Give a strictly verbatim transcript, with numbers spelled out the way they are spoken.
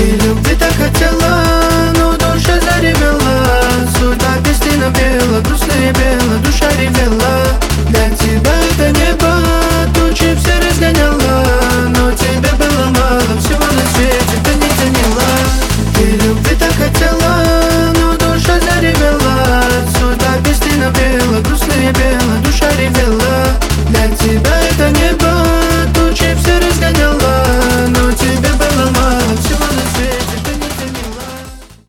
И любви так хотела, но душа заревела. Судьба песни напела, грустная пела, душа ревела.